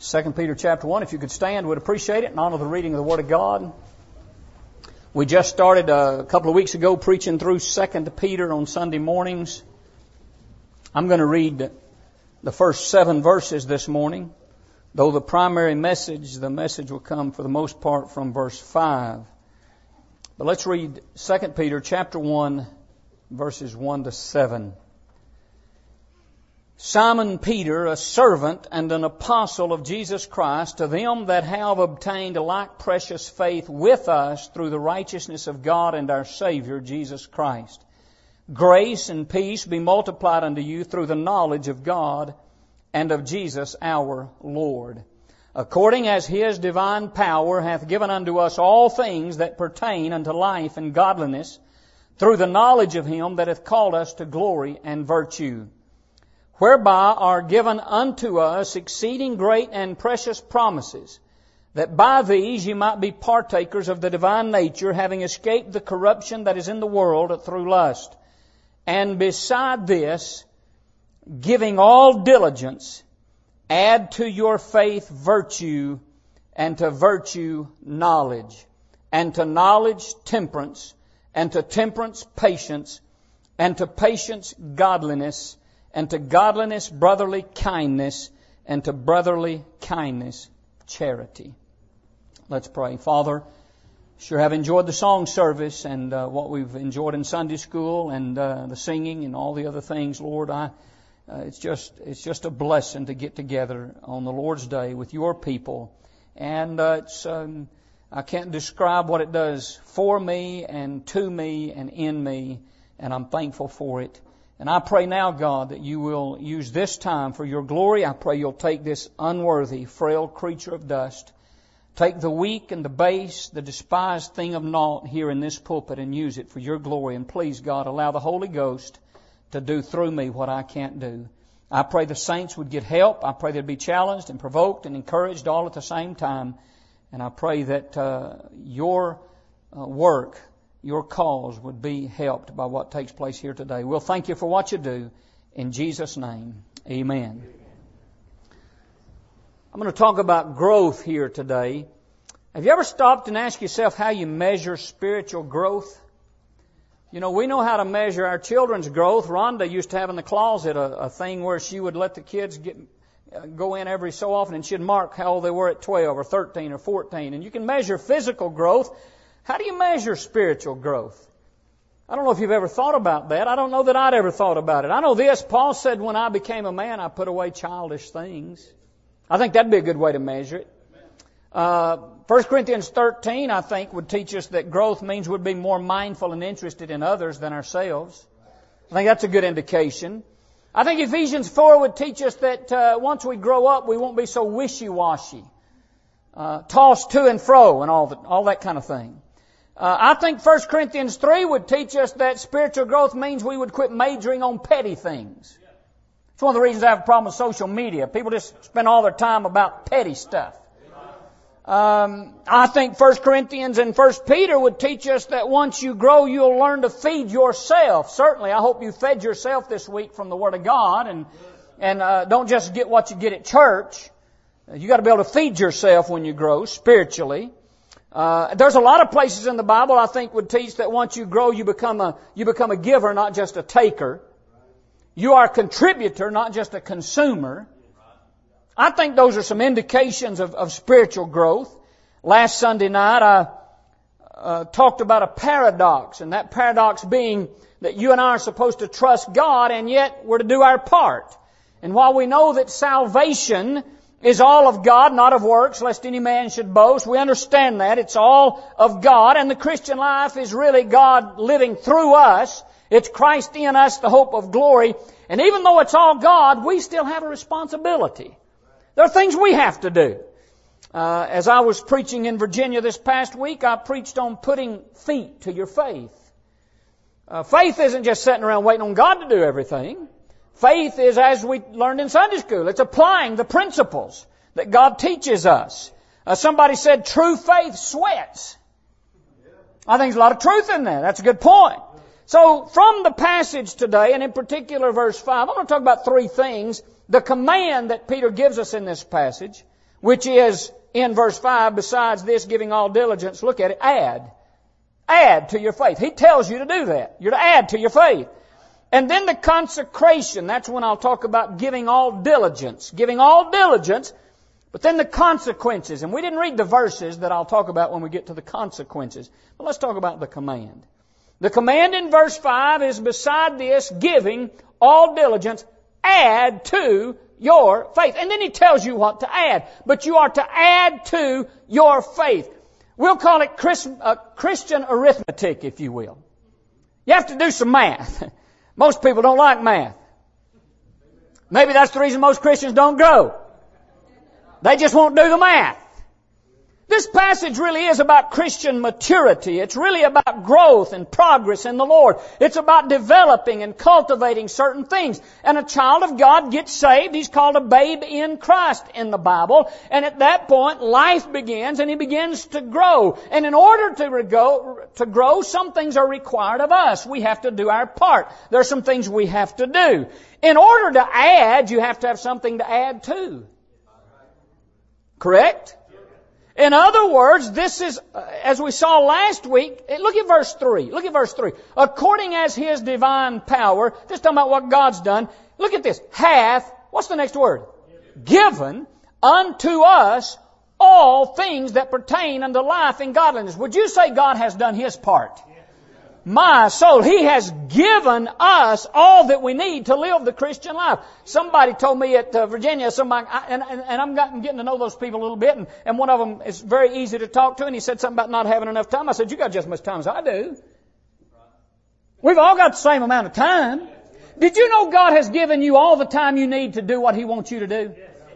2 Peter chapter 1. If you could stand, we'd appreciate it and honor the reading of the Word of God. We just started a couple of weeks ago preaching through 2 Peter on Sunday mornings. I'm going to read the first 7 verses this morning, though the primary message, the message will come for the most part from verse 5. But let's read 2 Peter chapter 1, verses 1 to 7. Simon Peter, a servant and an apostle of Jesus Christ, to them that have obtained a like precious faith with us through the righteousness of God and our Savior, Jesus Christ. Grace and peace be multiplied unto you through the knowledge of God and of Jesus our Lord, according as His divine power hath given unto us all things that pertain unto life and godliness, through the knowledge of Him that hath called us to glory and virtue, whereby are given unto us exceeding great and precious promises, that by these ye might be partakers of the divine nature, having escaped the corruption that is in the world through lust. And beside this, giving all diligence, add to your faith virtue, and to virtue knowledge, and to knowledge temperance, and to temperance patience, and to patience godliness, and to godliness brotherly kindness, and to brotherly kindness charity. Let's pray. Father, sure have enjoyed the song service and what we've enjoyed in Sunday school and the singing and all the other things, Lord. It's just a blessing to get together on the Lord's Day with your people, and I can't describe what it does for me and to me and in me, and I'm thankful for it. And I pray now, God, that you will use this time for your glory. I pray you'll take this unworthy, frail creature of dust, take the weak and the base, the despised thing of naught here in this pulpit and use it for your glory. And please, God, allow the Holy Ghost to do through me what I can't do. I pray the saints would get help. I pray they'd be challenged and provoked and encouraged all at the same time. And I pray that your work, your cause would be helped by what takes place here today. We'll thank you for what you do. In Jesus' name, amen. I'm going to talk about growth here today. Have you ever stopped and asked yourself how you measure spiritual growth? You know, we know how to measure our children's growth. Rhonda used to have in the closet a thing where she would let the kids go in every so often, and she'd mark how old they were at 12 or 13 or 14. And you can measure physical growth. How do you measure spiritual growth? I don't know if you've ever thought about that. I don't know that I'd ever thought about it. I know this. Paul said, when I became a man, I put away childish things. I think that'd be a good way to measure it. 1 Corinthians 13, I think, would teach us that growth means we'd be more mindful and interested in others than ourselves. I think that's a good indication. I think Ephesians 4 would teach us that once we grow up, we won't be so wishy-washy, tossed to and fro and all that kind of thing. I think 1 Corinthians 3 would teach us that spiritual growth means we would quit majoring on petty things. It's one of the reasons I have a problem with social media. People just spend all their time about petty stuff. I think 1 Corinthians and 1 Peter would teach us that once you grow, you'll learn to feed yourself. Certainly, I hope you fed yourself this week from the Word of God, and don't just get what you get at church. You got to be able to feed yourself when you grow spiritually. There's a lot of places in the Bible I think would teach that once you grow, you become a giver, not just a taker. You are a contributor, not just a consumer. I think those are some indications of spiritual growth. Last Sunday night, I talked about a paradox, and that paradox being that you and I are supposed to trust God, and yet we're to do our part. And while we know that salvation is all of God, not of works, lest any man should boast, we understand that. It's all of God, and the Christian life is really God living through us. It's Christ in us, the hope of glory. And even though it's all God, we still have a responsibility. There are things we have to do. As I was preaching in Virginia this past week, I preached on putting feet to your faith. Faith isn't just sitting around waiting on God to do everything. Faith is, as we learned in Sunday school, it's applying the principles that God teaches us. Somebody said true faith sweats. I think there's a lot of truth in that. That's a good point. So from the passage today, and in particular verse 5, I'm going to talk about 3 things. The command that Peter gives us in this passage. which is in verse 5, besides this, giving all diligence, look at it, add. Add to your faith. He tells you to do that. You're to add to your faith. And then the consecration, that's when I'll talk about giving all diligence. Giving all diligence, but then the consequences. And we didn't read the verses that I'll talk about when we get to the consequences. But let's talk about the command. The command in verse 5 is beside this, giving all diligence, add to your faith. And then he tells you what to add. But you are to add to your faith. We'll call it Christian arithmetic, if you will. You have to do some math. Most people don't like math. Maybe that's the reason most Christians don't grow. They just won't do the math. This passage really is about Christian maturity. It's really about growth and progress in the Lord. It's about developing and cultivating certain things. And a child of God gets saved. He's called a babe in Christ in the Bible. And at that point, life begins and he begins to grow. And in order to grow, some things are required of us. We have to do our part. There are some things we have to do. In order to add, you have to have something to add to. Correct? In other words, this is, as we saw last week, look at verse 3. Look at verse 3. According as His divine power, this is talking about what God's done. Look at this. Hath, what's the next word? Given unto us all things that pertain unto life and godliness. Would you say God has done His part? My soul, He has given us all that we need to live the Christian life. Somebody told me at Virginia, and I'm getting to know those people a little bit, and one of them is very easy to talk to, and he said something about not having enough time. I said, you got just as much time as I do. We've all got the same amount of time. Did you know God has given you all the time you need to do what He wants you to do?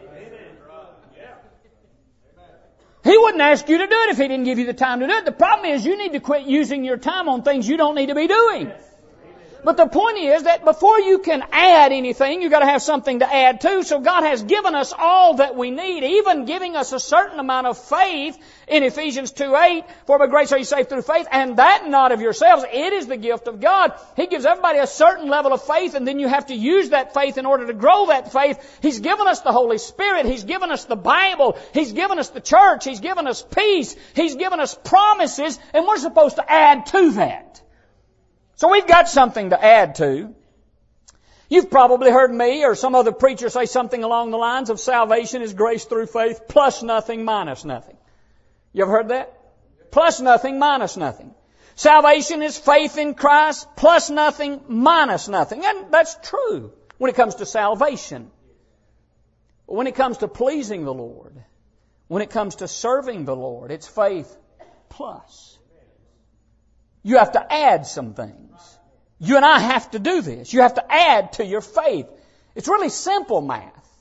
He wouldn't ask you to do it if He didn't give you the time to do it. The problem is you need to quit using your time on things you don't need to be doing. But the point is that before you can add anything, you've got to have something to add to. So God has given us all that we need, even giving us a certain amount of faith in Ephesians 2:8, for by grace are you saved through faith, and that not of yourselves. It is the gift of God. He gives everybody a certain level of faith, and then you have to use that faith in order to grow that faith. He's given us the Holy Spirit. He's given us the Bible. He's given us the church. He's given us peace. He's given us promises, and we're supposed to add to that. So we've got something to add to. You've probably heard me or some other preacher say something along the lines of salvation is grace through faith plus nothing minus nothing. You ever heard that? Plus nothing minus nothing. Salvation is faith in Christ plus nothing minus nothing. And that's true when it comes to salvation. But when it comes to pleasing the Lord, when it comes to serving the Lord, it's faith plus. You have to add some things. You and I have to do this. You have to add to your faith. It's really simple math.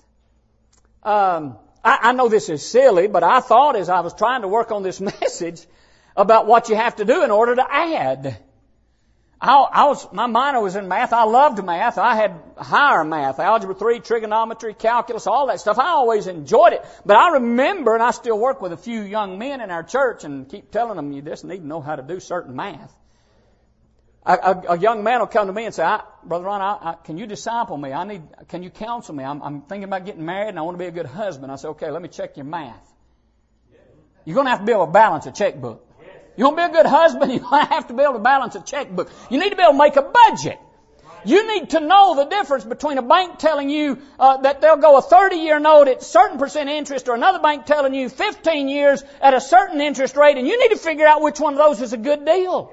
I know this is silly, but I thought as I was trying to work on this message about what you have to do in order to add. My minor was in math. I loved math. I had higher math, algebra 3, trigonometry, calculus, all that stuff. I always enjoyed it. But I remember, and I still work with a few young men in our church and keep telling them you just need to know how to do certain math. A young man will come to me and say, Brother Ron, can you disciple me? Can you counsel me? I'm thinking about getting married and I want to be a good husband. I say, okay, let me check your math. You're going to have to be able to balance a checkbook. You want to be a good husband, you're going to have to be able to balance a checkbook. You need to be able to make a budget. You need to know the difference between a bank telling you that they'll go a 30-year note at a certain percent interest or another bank telling you 15 years at a certain interest rate, and you need to figure out which one of those is a good deal.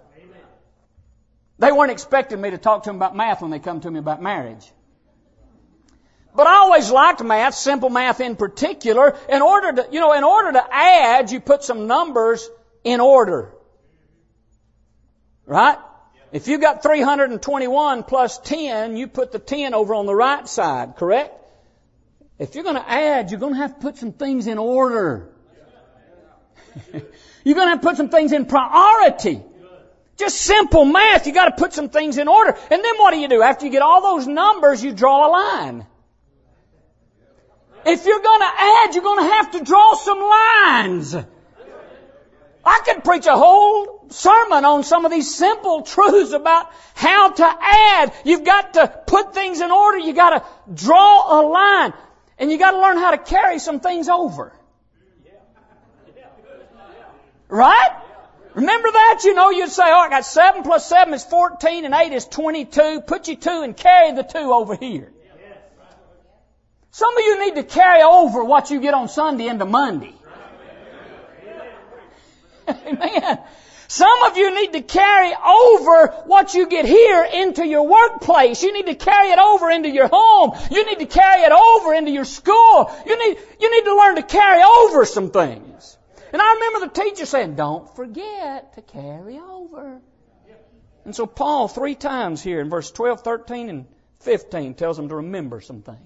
They weren't expecting me to talk to them about math when they come to me about marriage. But I always liked math, simple math in particular. In order to add, you put some numbers in order. Right? If you got 321 plus 10, you put the 10 over on the right side, correct? If you're going to add, you're going to have to put some things in order. You're going to have to put some things in priority. Just simple math, you got to put some things in order. And then what do? After you get all those numbers, you draw a line. If you're going to add, you're going to have to draw some lines. I could preach a whole sermon on some of these simple truths about how to add. You've got to put things in order. You've got to draw a line. And you got to learn how to carry some things over. Right? Remember that? You know, you'd say, oh, I got 7 plus 7 is 14 and 8 is 22. Put your 2 and carry the 2 over here. Some of you need to carry over what you get on Sunday into Monday. Amen. Some of you need to carry over what you get here into your workplace. You need to carry it over into your home. You need to carry it over into your school. You need to learn to carry over some things. And I remember the teacher saying, don't forget to carry over. And so Paul 3 times here in verse 12, 13, and 15 tells them to remember some things.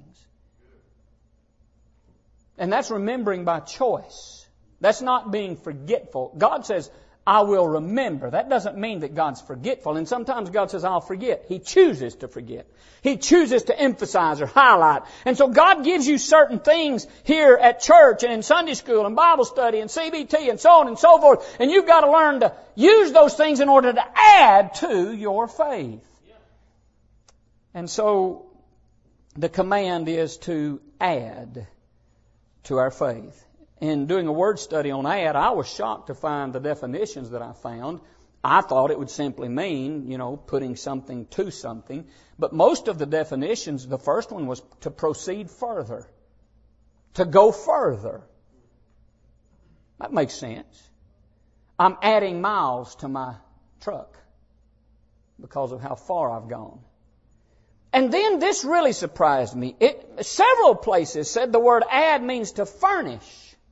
And that's remembering by choice. That's not being forgetful. God says, I will remember. That doesn't mean that God's forgetful. And sometimes God says, I'll forget. He chooses to forget. He chooses to emphasize or highlight. And so God gives you certain things here at church and in Sunday school and Bible study and CBT and so on and so forth. And you've got to learn to use those things in order to add to your faith. And so the command is to add to our faith. In doing a word study on add, I was shocked to find the definitions that I found. I thought it would simply mean, putting something to something. But most of the definitions, the first one was to proceed further. To go further. That makes sense. I'm adding miles to my truck because of how far I've gone. And then this really surprised me. Several places said the word add means to furnish.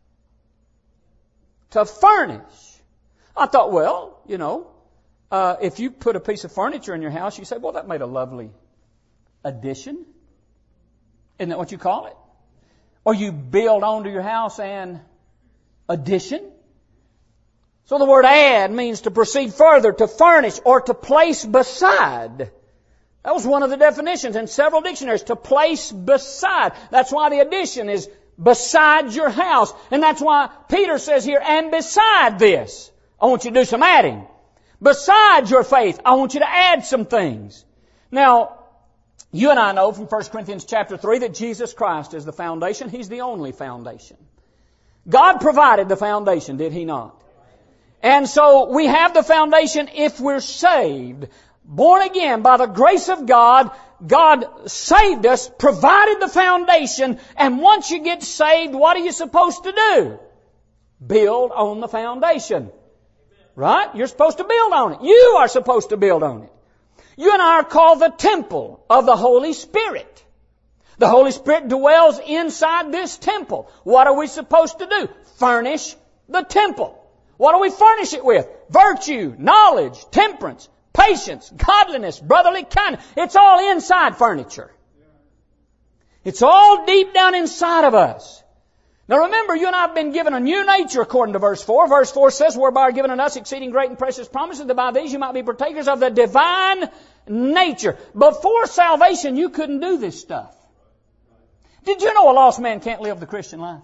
To furnish. I thought, well, if you put a piece of furniture in your house, you say, well, that made a lovely addition. Isn't that what you call it? Or you build onto your house an addition. So the word add means to proceed further, to furnish, or to place beside. That was one of the definitions in several dictionaries, to place beside. That's why the addition is beside your house. And that's why Peter says here, and beside this, I want you to do some adding. Beside your faith, I want you to add some things. Now, you and I know from 1 Corinthians chapter 3 that Jesus Christ is the foundation. He's the only foundation. God provided the foundation, did He not? And so we have the foundation if we're saved. Born again by the grace of God, God saved us, provided the foundation, and once you get saved, what are you supposed to do? Build on the foundation. Right? You're supposed to build on it. You are supposed to build on it. You and I are called the temple of the Holy Spirit. The Holy Spirit dwells inside this temple. What are we supposed to do? Furnish the temple. What do we furnish it with? Virtue, knowledge, temperance, patience, godliness, brotherly kindness. It's all inside furniture. It's all deep down inside of us. Now remember, you and I have been given a new nature according to verse 4. Verse 4 says, whereby are given unto us exceeding great and precious promises, that by these you might be partakers of the divine nature. Before salvation, you couldn't do this stuff. Did you know a lost man can't live the Christian life?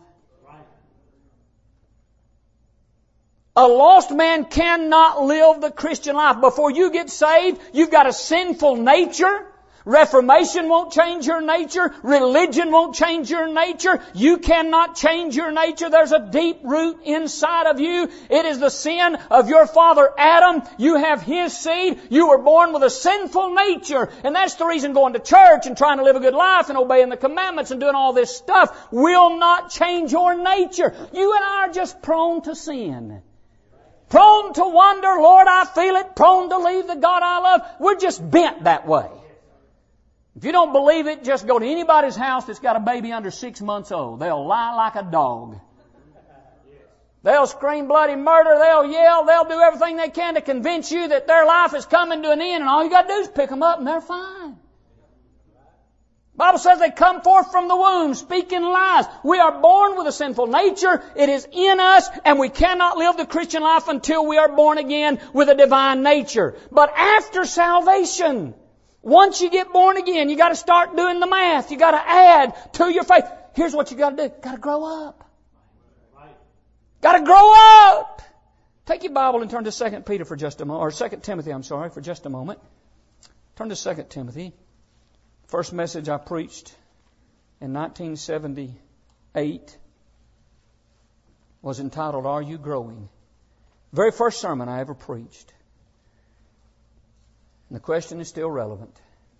A lost man cannot live the Christian life. Before you get saved, you've got a sinful nature. Reformation won't change your nature. Religion won't change your nature. You cannot change your nature. There's a deep root inside of you. It is the sin of your father Adam. You have his seed. You were born with a sinful nature. And that's the reason going to church and trying to live a good life and obeying the commandments and doing all this stuff will not change your nature. You and I are just prone to sin. Prone to wonder, Lord, I feel it. Prone to leave the God I love. We're just bent that way. If you don't believe it, just go to anybody's house that's got a baby under 6 months old. They'll lie like a dog. They'll scream bloody murder. They'll yell. They'll do everything they can to convince you that their life is coming to an end, and all you got to do is pick them up and they're fine. The Bible says they come forth from the womb speaking lies. We are born with a sinful nature. It is in us, and we cannot live the Christian life until we are born again with a divine nature. But after salvation, once you get born again, you got to start doing the math. You got to add to your faith. Here's what you got to do. Got to grow up. Got to grow up. Take your Bible and turn to 2 Peter for just a moment, or 2 Timothy, for just a moment. Turn to 2 Timothy. First message I preached in 1978 was entitled, Are You Growing? Very first sermon I ever preached. And the question is still relevant.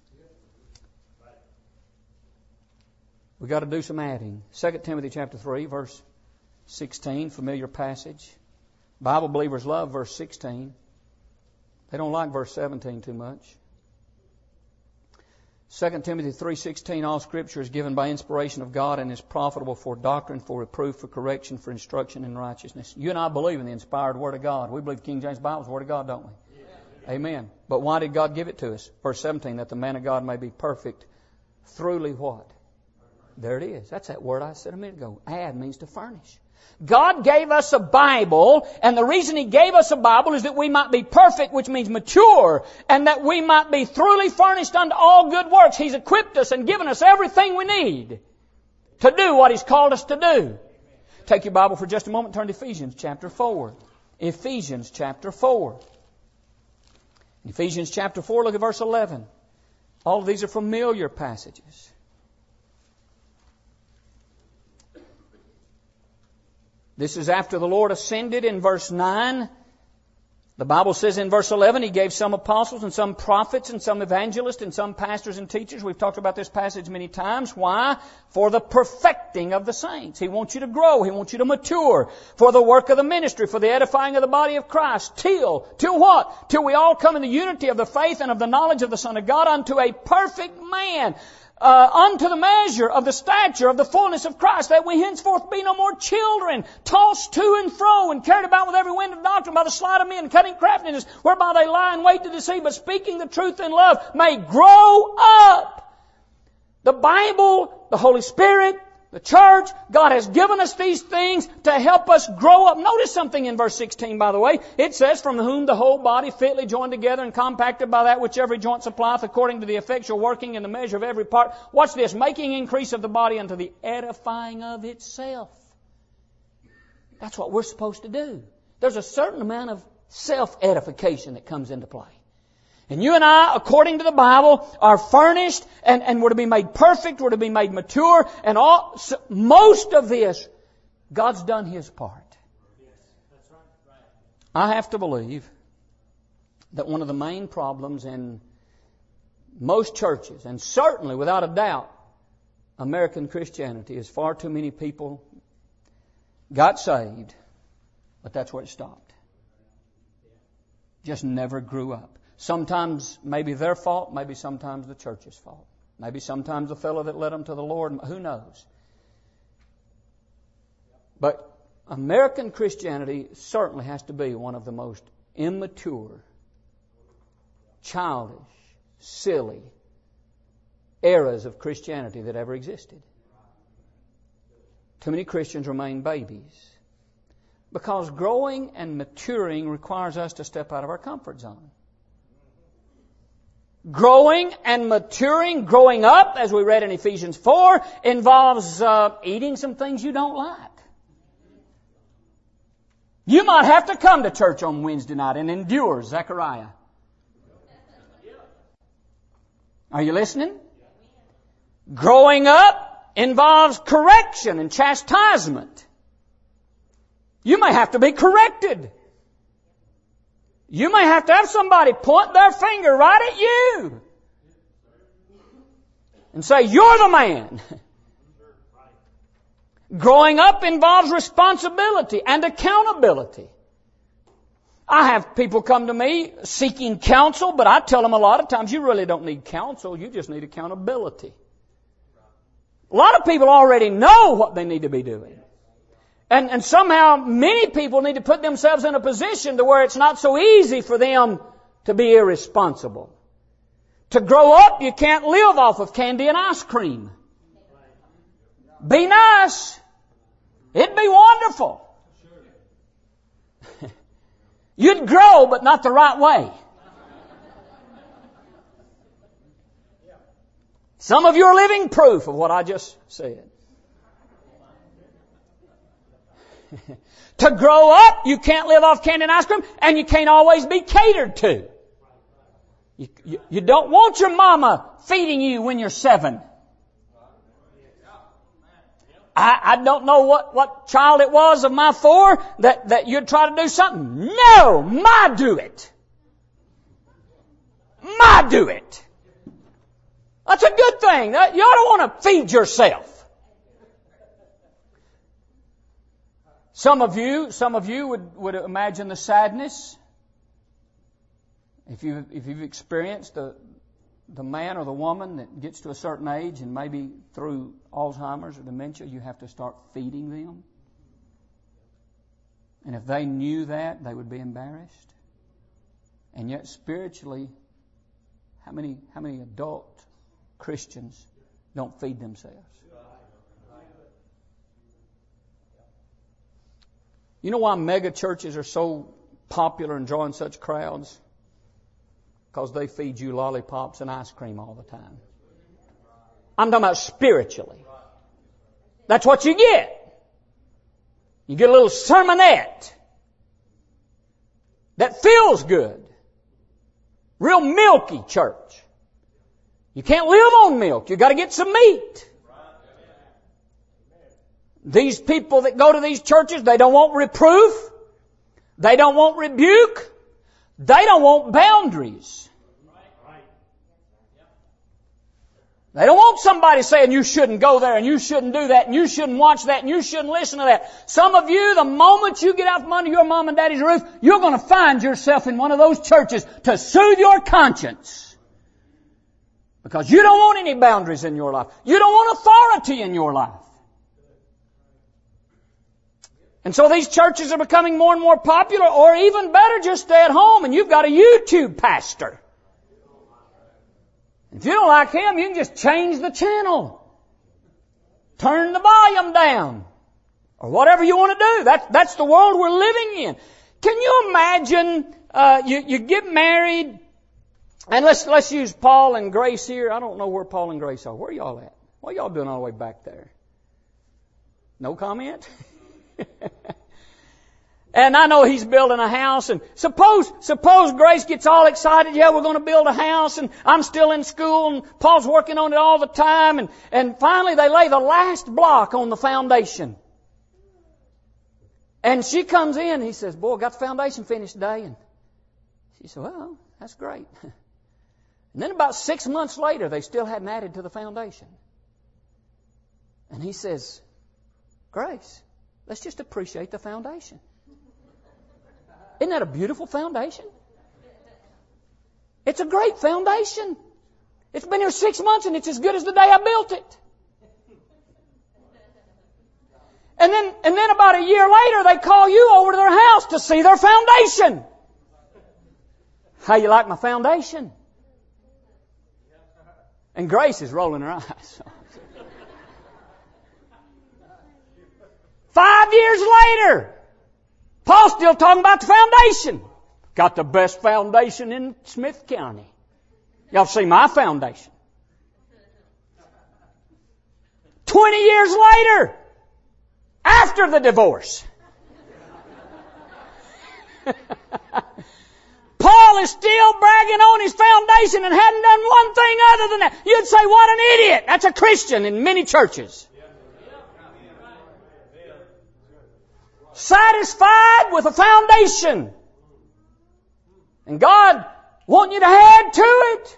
We've got to do some adding. 2 Timothy chapter 3, verse 16, familiar passage. Bible believers love verse 16. They don't like verse 17 too much. 2 Timothy 3:16, all Scripture is given by inspiration of God and is profitable for doctrine, for reproof, for correction, for instruction in righteousness. You and I believe in the inspired Word of God. We believe the King James Bible is the Word of God, don't we? Yeah. Amen. But why did God give it to us? Verse 17, that the man of God may be perfect, throughly what? There it is. That's that word I said a minute ago. Add means to furnish. God gave us a Bible, and the reason He gave us a Bible is that we might be perfect, which means mature, and that we might be thoroughly furnished unto all good works. He's equipped us and given us everything we need to do what He's called us to do. Take your Bible for just a moment, turn to Ephesians chapter 4. Ephesians chapter 4. In Ephesians chapter 4, look at verse 11. All of these are familiar passages. This is after the Lord ascended in verse 9. The Bible says in verse 11, He gave some apostles and some prophets and some evangelists and some pastors and teachers. We've talked about this passage many times. Why? For the perfecting of the saints. He wants you to grow. He wants you to mature. For the work of the ministry, for the edifying of the body of Christ. Till what? Till we all come in the unity of the faith and of the knowledge of the Son of God unto a perfect man. Unto the measure of the stature of the fullness of Christ, that we henceforth be no more children, tossed to and fro, and carried about with every wind of doctrine by the sleight of men, cunning craftiness, whereby they lie in wait to deceive, but speaking the truth in love, may grow up. The Bible, the Holy Spirit, the church, God has given us these things to help us grow up. Notice something in verse 16, by the way. It says, from whom the whole body fitly joined together and compacted by that which every joint supplieth, according to the effectual working in the measure of every part. Watch this. Making increase of the body unto the edifying of itself. That's what we're supposed to do. There's a certain amount of self-edification that comes into play. And you and I, according to the Bible, are furnished and were to be made perfect, were to be made mature, and most of this, God's done His part. I have to believe that one of the main problems in most churches, and certainly without a doubt, American Christianity, is far too many people got saved, but that's where it stopped. Just never grew up. Sometimes maybe their fault, maybe sometimes the church's fault. Maybe sometimes the fellow that led them to the Lord, who knows. But American Christianity certainly has to be one of the most immature, childish, silly eras of Christianity that ever existed. Too many Christians remain babies. Because growing and maturing requires us to step out of our comfort zone. Growing and maturing, growing up, as we read in Ephesians 4, involves eating some things you don't like. You might have to come to church on Wednesday night and endure Zechariah. Are you listening? Growing up involves correction and chastisement. You may have to be corrected. You may have to have somebody point their finger right at you and say, you're the man. Growing up involves responsibility and accountability. I have people come to me seeking counsel, but I tell them a lot of times, you really don't need counsel, you just need accountability. A lot of people already know what they need to be doing. And somehow many people need to put themselves in a position to where it's not so easy for them to be irresponsible. To grow up, you can't live off of candy and ice cream. Be nice. It'd be wonderful. You'd grow, but not the right way. Some of you are living proof of what I just said. To grow up, you can't live off candy and ice cream, and you can't always be catered to. You don't want your mama feeding you when you're 7. I don't know what child it was of my 4 that you'd try to do something. No, Ma do it. Ma do it. That's a good thing. You ought to want to feed yourself. Some of you would imagine the sadness if you've experienced the man or the woman that gets to a certain age and maybe through Alzheimer's or dementia, you have to start feeding them. And if they knew that, they would be embarrassed. And yet spiritually, how many adult Christians don't feed themselves? You know why mega churches are so popular and drawing such crowds? Because they feed you lollipops and ice cream all the time. I'm talking about spiritually. That's what you get. You get a little sermonette that feels good. Real milky church. You can't live on milk. You got to get some meat. These people that go to these churches, they don't want reproof. They don't want rebuke. They don't want boundaries. They don't want somebody saying you shouldn't go there and you shouldn't do that and you shouldn't watch that and you shouldn't listen to that. Some of you, the moment you get out from under your mom and daddy's roof, you're going to find yourself in one of those churches to soothe your conscience. Because you don't want any boundaries in your life. You don't want authority in your life. And so these churches are becoming more and more popular, or even better, just stay at home and you've got a YouTube pastor. If you don't like him, you can just change the channel. Turn the volume down. Or whatever you want to do. That's the world we're living in. Can you imagine, you get married, and let's use Paul and Grace here. I don't know where Paul and Grace are. Where are y'all at? What are y'all doing all the way back there? No comment? And I know he's building a house, and suppose Grace gets all excited, yeah, we're going to build a house, and I'm still in school, and Paul's working on it all the time, and finally they lay the last block on the foundation. And she comes in, he says, boy, I got the foundation finished today. And she said, well, that's great. And then about 6 months later, they still hadn't added to the foundation. And he says, Grace, let's just appreciate the foundation. Isn't that a beautiful foundation? It's a great foundation. It's been here 6 months and it's as good as the day I built it. And then about a year later, they call you over to their house to see their foundation. How you like my foundation? And Grace is rolling her eyes. 5 years later, Paul's still talking about the foundation. Got the best foundation in Smith County. Y'all see my foundation. 20 years later, after the divorce, Paul is still bragging on his foundation and hadn't done one thing other than that. You'd say, what an idiot. That's a Christian in many churches. Satisfied with a foundation. And God wants you to add to it.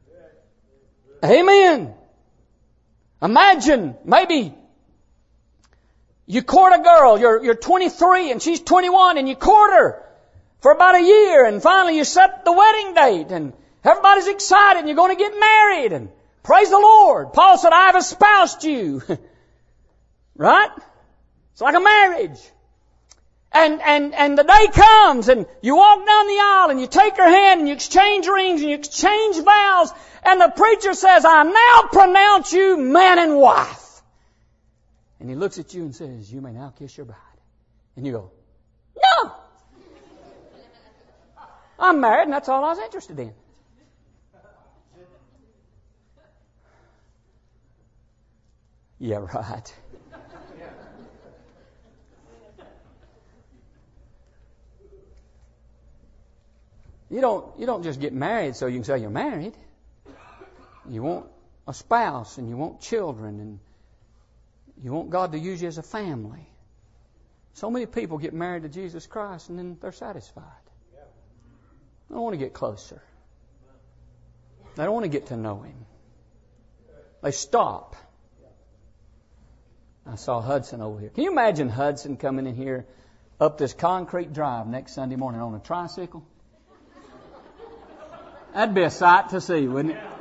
Amen. Imagine, maybe you court a girl, you're 23 and she's 21 and you court her for about a year and finally you set the wedding date and everybody's excited and you're going to get married and praise the Lord. Paul said, I have espoused you. Right? It's like a marriage. And the day comes and you walk down the aisle and you take her hand and you exchange rings and you exchange vows and the preacher says, I now pronounce you man and wife. And he looks at you and says, you may now kiss your bride. And you go, no! I'm married and that's all I was interested in. Yeah, right. You don't just get married so you can say you're married. You want a spouse and you want children and You want God to use you as a family. So many people get married to Jesus Christ and then they're satisfied. They don't want to get closer. They don't want to get to know Him. They stop. I saw Hudson over here. Can you imagine Hudson coming in here up this concrete drive next Sunday morning on a tricycle? That'd be a sight to see, wouldn't it?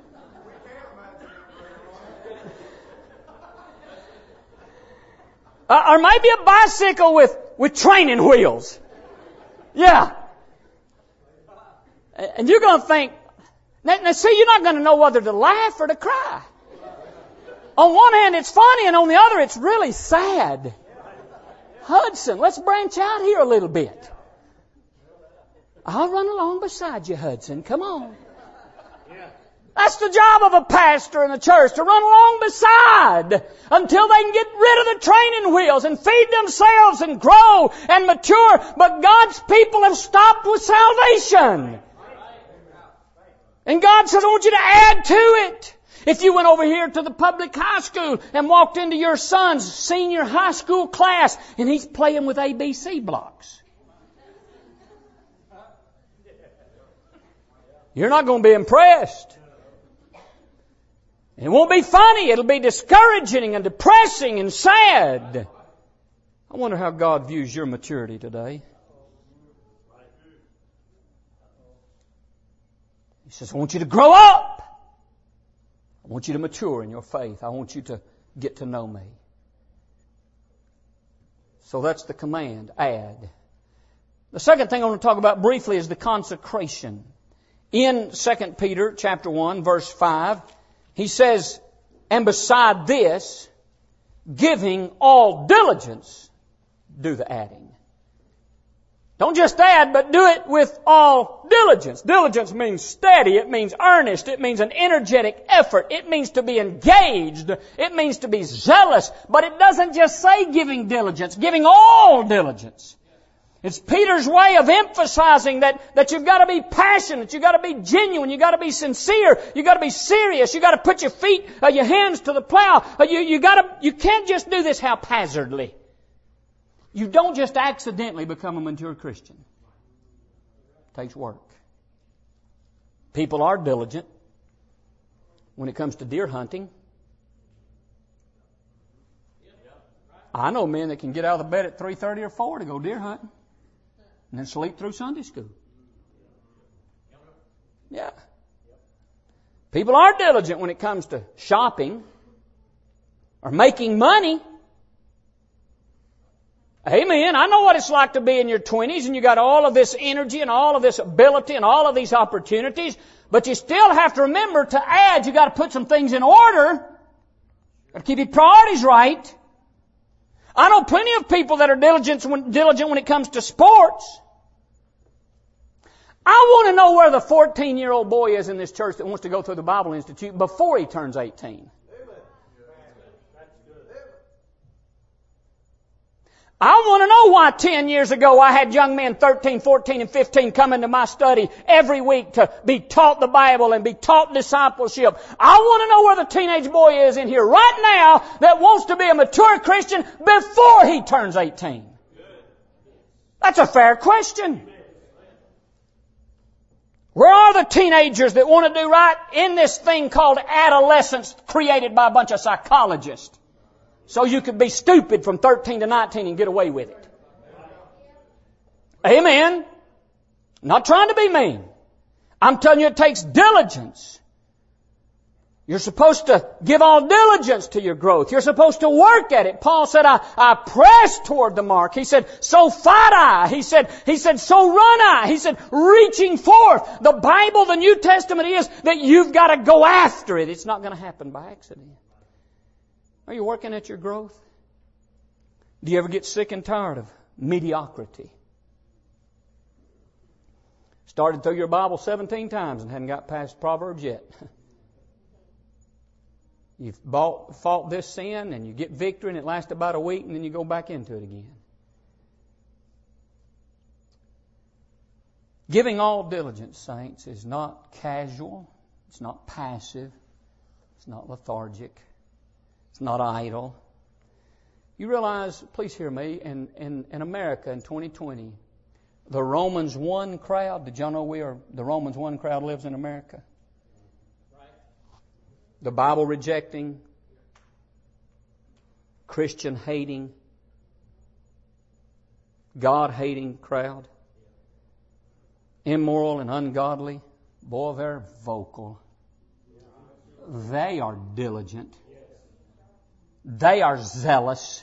Or maybe a bicycle with training wheels. Yeah. And you're going to think, now see, you're not going to know whether to laugh or to cry. On one hand, it's funny, and on the other, it's really sad. Hudson, let's branch out here a little bit. I'll run along beside you, Hudson. Come on. That's the job of a pastor in the church, to run along beside until they can get rid of the training wheels and feed themselves and grow and mature. But God's people have stopped with salvation. And God says, I want you to add to it. If you went over here to the public high school and walked into your son's senior high school class and he's playing with ABC blocks, you're not going to be impressed. It won't be funny. It'll be discouraging and depressing and sad. I wonder how God views your maturity today. He says, I want you to grow up. I want you to mature in your faith. I want you to get to know me. So that's the command, add. The second thing I want to talk about briefly is the consecration. In 2 Peter chapter 1, verse 5, he says, and beside this, giving all diligence, do the adding. Don't just add, but do it with all diligence. Diligence means steady. It means earnest. It means an energetic effort. It means to be engaged. It means to be zealous. But it doesn't just say giving diligence, giving all diligence. It's Peter's way of emphasizing that you've got to be passionate, you've got to be genuine, you've got to be sincere, you've got to be serious, you've got to put your feet, your hands to the plow. You can't just do this haphazardly. You don't just accidentally become a mature Christian. It takes work. People are diligent when it comes to deer hunting. I know men that can get out of the bed at 3:30 or 4 to go deer hunting and then sleep through Sunday school. Yeah. People are diligent when it comes to shopping or making money. Amen. I know what it's like to be in your 20s and you got all of this energy and all of this ability and all of these opportunities, but you still have to remember to add. You got to put some things in order. Got to keep your priorities right. I know plenty of people that are diligent when it comes to sports. I want to know where the 14-year-old boy is in this church that wants to go through the Bible Institute before he turns 18. I want to know why 10 years ago I had young men 13, 14, and 15 come into my study every week to be taught the Bible and be taught discipleship. I want to know where the teenage boy is in here right now that wants to be a mature Christian before he turns 18. That's a fair question. Where are the teenagers that want to do right in this thing called adolescence created by a bunch of psychologists? So you could be stupid from 13 to 19 and get away with it. Amen. I'm not trying to be mean. I'm telling you it takes diligence. You're supposed to give all diligence to your growth. You're supposed to work at it. Paul said, I press toward the mark. He said, so fight I. He said, so run I. He said, reaching forth. The Bible, the New Testament is that you've got to go after it. It's not going to happen by accident. Are you working at your growth? Do you ever get sick and tired of mediocrity? Started through your Bible 17 times and hadn't got past Proverbs yet. You've fought this sin and you get victory and it lasts about a week and then you go back into it again. Giving all diligence, saints, is not casual. It's not passive. It's not lethargic. It's not idle. You realize, please hear me, in America in 2020, the Romans 1 crowd, did y'all know the Romans 1 crowd lives in America? The Bible rejecting, Christian hating, God hating crowd. Immoral and ungodly. Boy, they're vocal. They are diligent. They are zealous.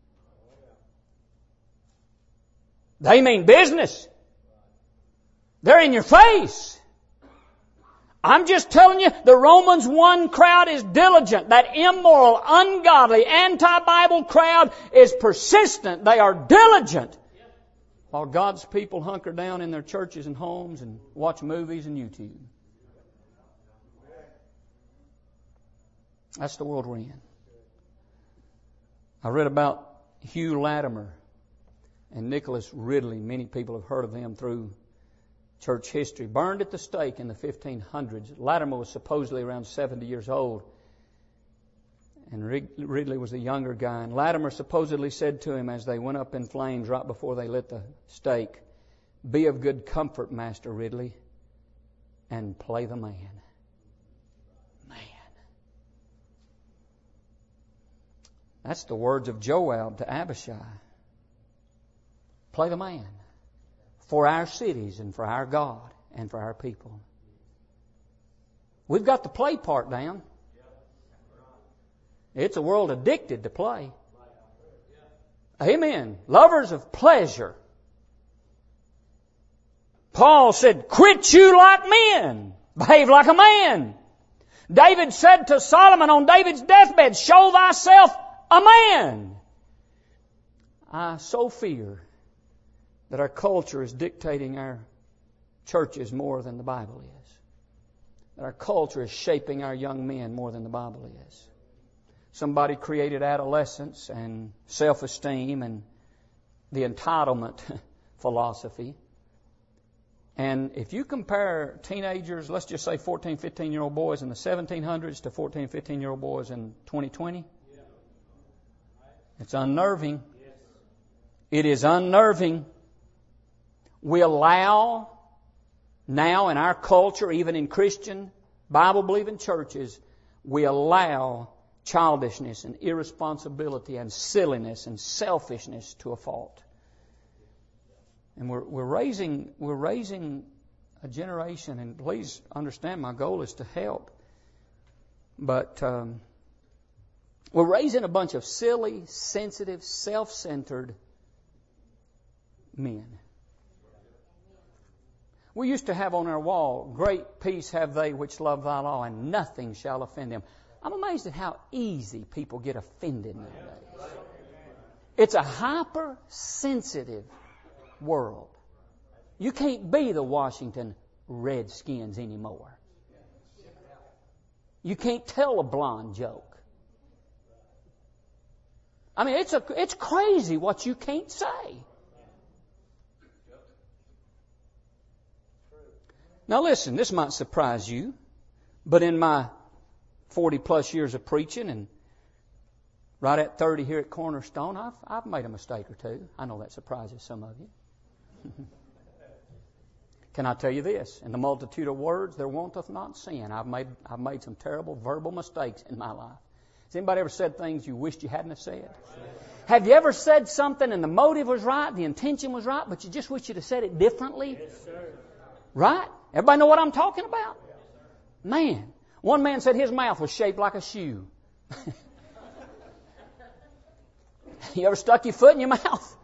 They mean business. They're in your face. I'm just telling you, the Romans 1 crowd is diligent. That immoral, ungodly, anti-Bible crowd is persistent. They are diligent. While God's people hunker down in their churches and homes and watch movies and YouTube. That's the world we're in. I read about Hugh Latimer and Nicholas Ridley. Many people have heard of them through church history. Burned at the stake in the 1500s. Latimer was supposedly around 70 years old. And Ridley was a younger guy. And Latimer supposedly said to him as they went up in flames right before they lit the stake, "Be of good comfort, Master Ridley, and play the man." Man. That's the words of Joab to Abishai. Play the man. For our cities and for our God and for our people. We've got the play part down. It's a world addicted to play. Amen. Lovers of pleasure. Paul said, "Quit you like men. Behave like a man." David said to Solomon on David's deathbed, "Show thyself a man." I so fear that our culture is dictating our churches more than the Bible is. That our culture is shaping our young men more than the Bible is. Somebody created adolescence and self-esteem and the entitlement philosophy. And if you compare teenagers, let's just say 14, 15-year-old boys in the 1700s to 14, 15-year-old boys in 2020, it's unnerving. It is unnerving. We allow now in our culture, even in Christian, Bible-believing churches, we allow childishness and irresponsibility and silliness and selfishness to a fault. And we're raising a generation, and please understand my goal is to help. But we're raising a bunch of silly, sensitive, self-centered men. We used to have on our wall, "Great peace have they which love thy law, and nothing shall offend them." I'm amazed at how easy people get offended nowadays. It's a hypersensitive world. You can't be the Washington Redskins anymore. You can't tell a blonde joke. I mean, it's crazy what you can't say. Now listen, this might surprise you, but in my 40 plus years of preaching and right at 30 here at Cornerstone, I've made a mistake or two. I know that surprises some of you. Can I tell you this? In the multitude of words, there wanteth not sin. I've made some terrible verbal mistakes in my life. Has anybody ever said things you wished you hadn't have said? Have you ever said something and the motive was right, the intention was right, but you just wish you'd have said it differently? Yes, sir. Right? Everybody know what I'm talking about? Man. One man said his mouth was shaped like a shoe. You ever stuck your foot in your mouth?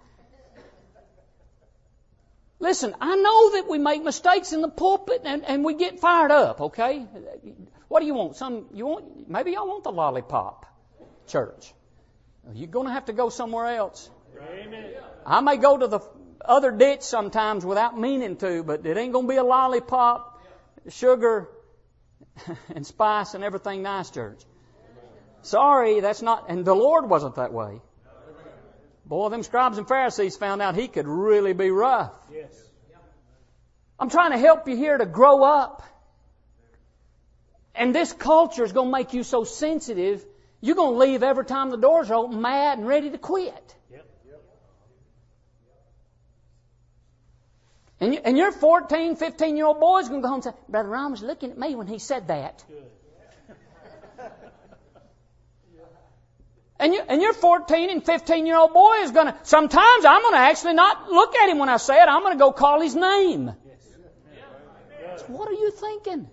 Listen, I know that we make mistakes in the pulpit and we get fired up, okay? What do you want? Maybe y'all want the lollipop church. You're going to have to go somewhere else. Amen. I may go to the other ditch sometimes without meaning to, but it ain't going to be a lollipop, sugar, and spice and everything nice church. Sorry, that's not, and the Lord wasn't that way. Boy, them scribes and Pharisees found out He could really be rough. Yes. I'm trying to help you here to grow up. And this culture is going to make you so sensitive, You're going to leave every time the doors are open mad and ready to quit. And your 14, 15-year-old boy's going to go home and say, Brother Ron was looking at me when he said that. And your 14 and 15-year-old boy is going to, sometimes I'm going to actually not look at him when I say it. I'm going to go call his name. So what are you thinking?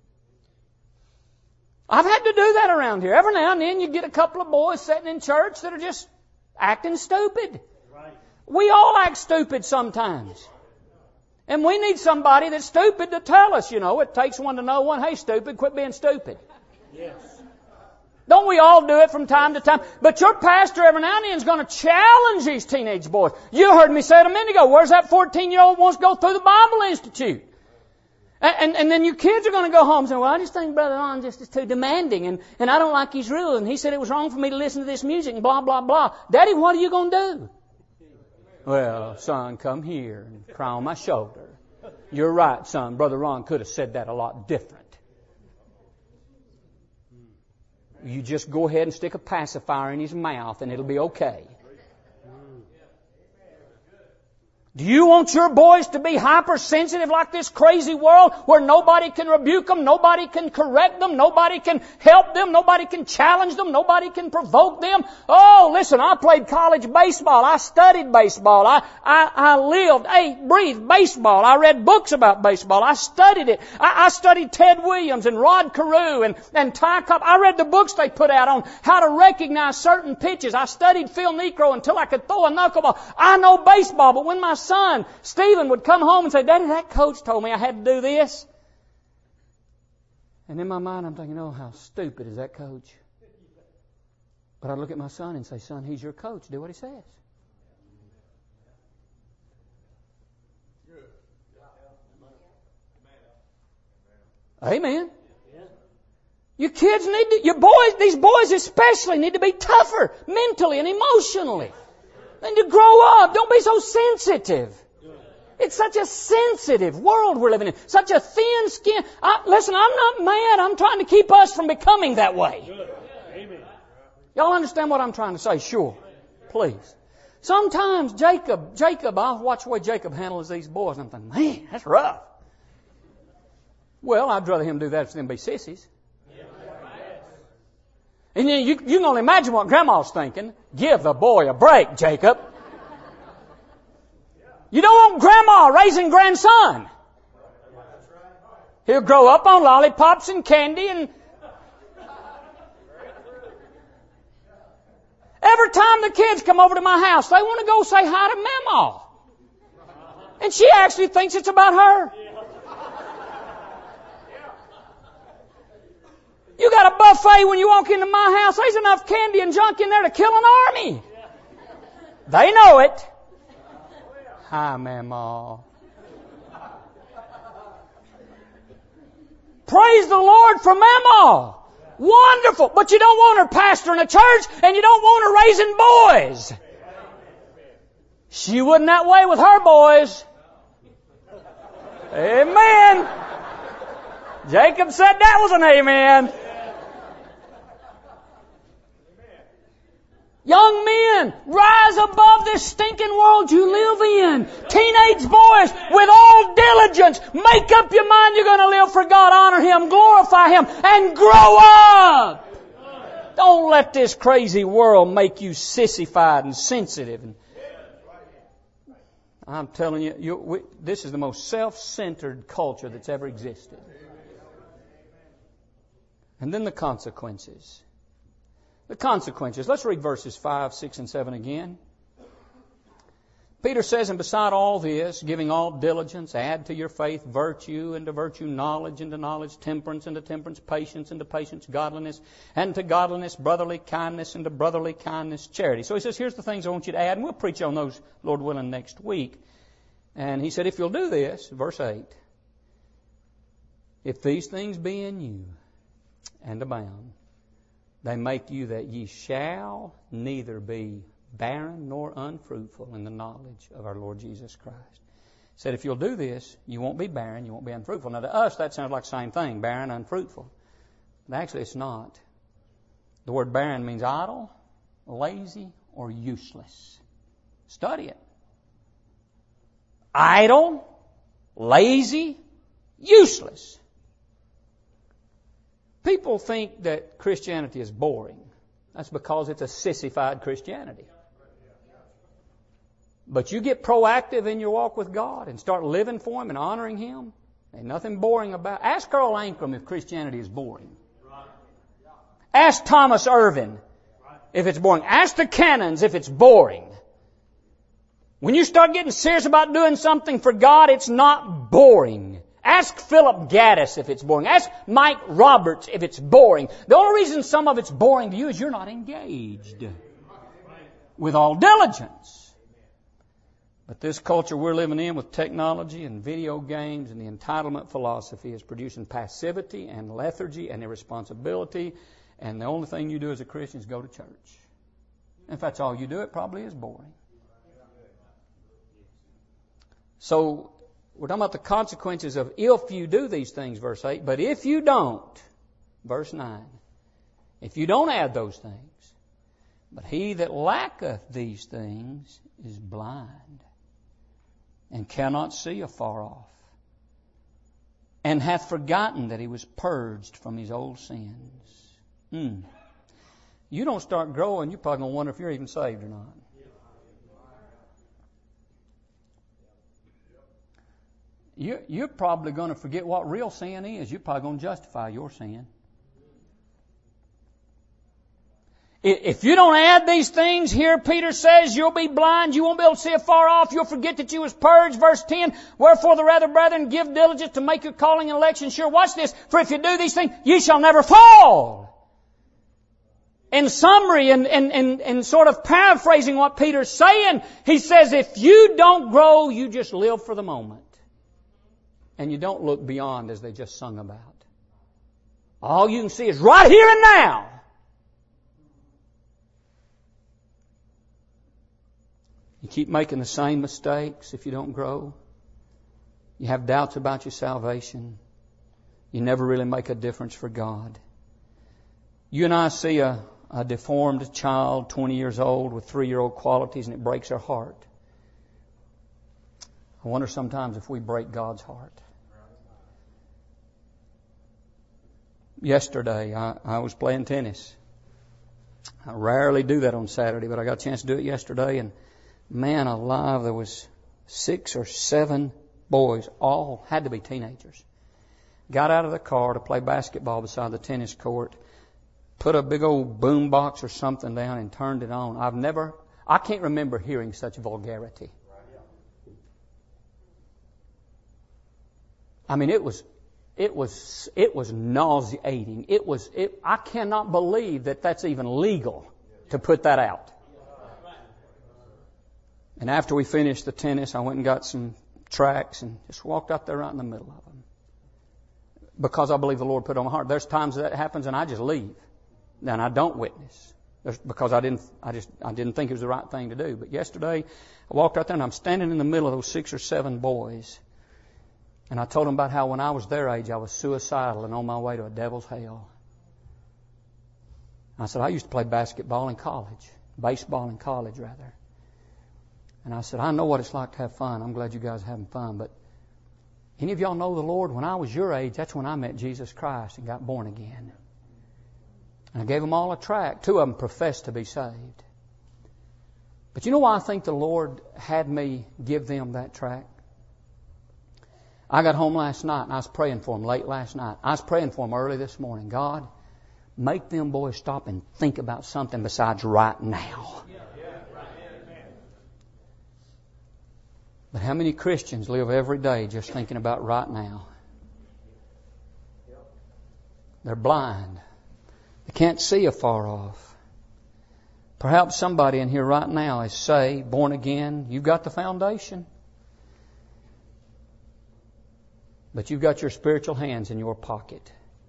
I've had to do that around here. Every now and then you get a couple of boys sitting in church that are just acting stupid. We all act stupid sometimes. And we need somebody that's stupid to tell us, It takes one to know one. Hey, stupid, quit being stupid. Yes. Don't we all do it from time to time? But your pastor every now and then is going to challenge these teenage boys. You heard me say it a minute ago. Where's that 14-year-old wants to go through the Bible Institute? And then your kids are going to go home and say, well, I just think Brother Ron just is too demanding and I don't like his rules and he said it was wrong for me to listen to this music and blah, blah, blah. Daddy, what are you going to do? Well, son, come here and cry on my shoulder. You're right, son. Brother Ron could have said that a lot different. You just go ahead and stick a pacifier in his mouth and it'll be okay. Do you want your boys to be hypersensitive like this crazy world where nobody can rebuke them, nobody can correct them, nobody can help them, nobody can challenge them, nobody can provoke them? Oh, listen, I played college baseball. I studied baseball. I lived, ate, breathed baseball. I read books about baseball. I studied it. I studied Ted Williams and Rod Carew and Ty Cobb. I read the books they put out on how to recognize certain pitches. I studied Phil Necro until I could throw a knuckleball. I know baseball, but when my son, Stephen, would come home and say, Daddy, that coach told me I had to do this. And in my mind, I'm thinking, oh, how stupid is that coach? But I'd look at my son and say, son, he's your coach. Do what he says. Amen. Your kids these boys especially need to be tougher mentally and emotionally. And to grow up. Don't be so sensitive. It's such a sensitive world we're living in. Such a thin skin. Listen, I'm not mad. I'm trying to keep us from becoming that way. Y'all understand what I'm trying to say? Sure. Please. Sometimes Jacob, I'll watch the way Jacob handles these boys. And I'm thinking, man, that's rough. Well, I'd rather him do that than be sissies. And then you can only imagine what Grandma's thinking. Give the boy a break, Jacob. You don't want Grandma raising grandson. He'll grow up on lollipops and candy and... Every time the kids come over to my house, they want to go say hi to Mama. And she actually thinks it's about her. You got a buffet when you walk into my house. There's enough candy and junk in there to kill an army. They know it. Hi, Mama. Praise the Lord for Mama. Wonderful. But you don't want her pastoring a church and you don't want her raising boys. She wasn't that way with her boys. Amen. Jacob said that was an amen. Young men, rise above this stinking world you live in. Teenage boys, with all diligence, make up your mind you're going to live for God, honor Him, glorify Him, and grow up. Don't let this crazy world make you sissified and sensitive. I'm telling you, this is the most self-centered culture that's ever existed. And then the consequences. The consequences. Let's read verses 5, 6, and 7 again. Peter says, and beside all this, giving all diligence, add to your faith virtue, and to virtue knowledge, and to knowledge temperance, and to temperance patience, and to patience godliness, and to godliness brotherly kindness, and to brotherly kindness charity. So he says, here's the things I want you to add, and we'll preach on those, Lord willing, next week. And he said, if you'll do this, verse 8, if these things be in you and abound, they make you that ye shall neither be barren nor unfruitful in the knowledge of our Lord Jesus Christ. He said, if you'll do this, you won't be barren, you won't be unfruitful. Now to us, that sounds like the same thing, barren, unfruitful. But actually, it's not. The word barren means idle, lazy, or useless. Study it. Idle, lazy, useless. People think that Christianity is boring. That's because it's a sissified Christianity. But you get proactive in your walk with God and start living for Him and honoring Him. Ain't nothing boring about it. Ask Earl Ankrum if Christianity is boring. Ask Thomas Irvin if it's boring. Ask the Canons if it's boring. When you start getting serious about doing something for God, it's not boring. Ask Philip Gaddis if it's boring. Ask Mike Roberts if it's boring. The only reason some of it's boring to you is you're not engaged with all diligence. But this culture we're living in with technology and video games and the entitlement philosophy is producing passivity and lethargy and irresponsibility. And the only thing you do as a Christian is go to church. If that's all you do, it probably is boring. So we're talking about the consequences of if you do these things, verse 8. But if you don't, verse 9. If you don't add those things, but he that lacketh these things is blind and cannot see afar off, and hath forgotten that he was purged from his old sins. You don't start growing, you're probably going to wonder if you're even saved or not. You're probably going to forget what real sin is. You're probably going to justify your sin. If you don't add these things, here Peter says, you'll be blind, you won't be able to see afar off, you'll forget that you was purged. Verse 10, wherefore the rather, brethren, give diligence to make your calling and election sure. Watch this. For if you do these things, ye shall never fall. In summary, and sort of paraphrasing what Peter's saying, he says, if you don't grow, you just live for the moment. And you don't look beyond, as they just sung about. All you can see is right here and now. You keep making the same mistakes if you don't grow. You have doubts about your salvation. You never really make a difference for God. You and I see a deformed child, 20 years old, with 3-year-old qualities, and it breaks our heart. I wonder sometimes if we break God's heart. Yesterday, I was playing tennis. I rarely do that on Saturday, but I got a chance to do it yesterday, and man alive, there was 6 or 7 boys, all had to be teenagers. Got out of the car to play basketball beside the tennis court, put a big old boom box or something down and turned it on. I can't remember hearing such vulgarity. I mean, it was nauseating. I cannot believe that that's even legal to put that out. And after we finished the tennis, I went and got some tracts and just walked out there right in the middle of them. Because I believe the Lord put it on my heart. There's times that happens and I just leave. And I don't witness. Because I didn't think it was the right thing to do. But yesterday, I walked out there and I'm standing in the middle of those 6 or 7 boys. And I told them about how when I was their age, I was suicidal and on my way to a devil's hell. I said, I used to play basketball in college. Baseball in college, rather. And I said, I know what it's like to have fun. I'm glad you guys are having fun. But any of y'all know the Lord? When I was your age, that's when I met Jesus Christ and got born again. And I gave them all a tract. 2 of them professed to be saved. But you know why I think the Lord had me give them that tract? I got home last night and I was praying for them late last night. I was praying for them early this morning. God, make them boys stop and think about something besides right now. But how many Christians live every day just thinking about right now? They're blind. They can't see afar off. Perhaps somebody in here right now is saved, born again. You've got the foundation. But you've got your spiritual hands in your pocket.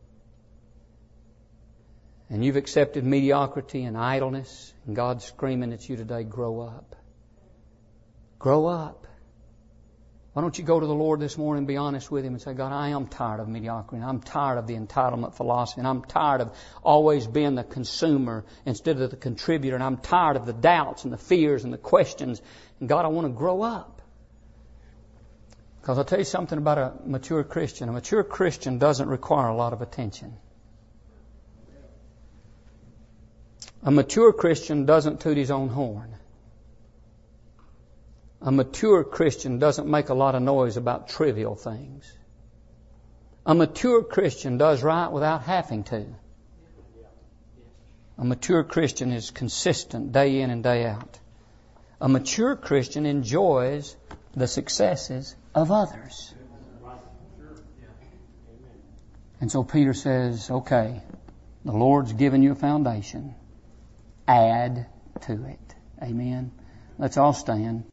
And you've accepted mediocrity and idleness. And God's screaming at you today, grow up. Grow up. Why don't you go to the Lord this morning and be honest with Him and say, God, I am tired of mediocrity, and I'm tired of the entitlement philosophy, and I'm tired of always being the consumer instead of the contributor, and I'm tired of the doubts and the fears and the questions. And God, I want to grow up. Because I'll tell you something about a mature Christian. A mature Christian doesn't require a lot of attention. A mature Christian doesn't toot his own horn. A mature Christian doesn't make a lot of noise about trivial things. A mature Christian does right without having to. A mature Christian is consistent day in and day out. A mature Christian enjoys the successes of others. And so Peter says, okay, the Lord's given you a foundation. Add to it. Amen. Let's all stand.